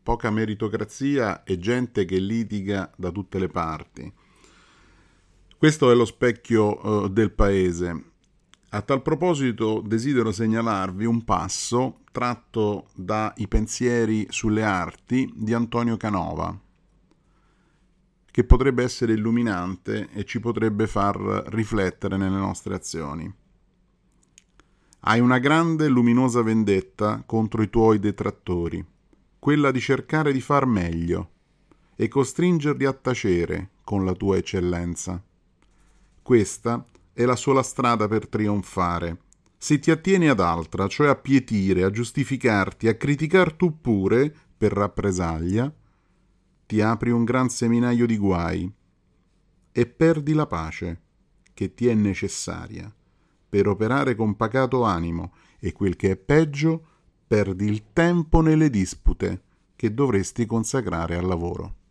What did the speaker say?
poca meritocrazia e gente che litiga da tutte le parti. Questo è lo specchio del paese. A tal proposito desidero segnalarvi un passo tratto dai pensieri sulle arti di Antonio Canova, che potrebbe essere illuminante e ci potrebbe far riflettere nelle nostre azioni. Hai una grande e luminosa vendetta contro i tuoi detrattori, quella di cercare di far meglio e costringerli a tacere con la tua eccellenza. Questa è la sola strada per trionfare. Se ti attieni ad altra, cioè a pietire, a giustificarti, a criticar tu pure, per rappresaglia, ti apri un gran seminaio di guai e perdi la pace, che ti è necessaria per operare con pacato animo e, quel che è peggio, perdi il tempo nelle dispute che dovresti consacrare al lavoro.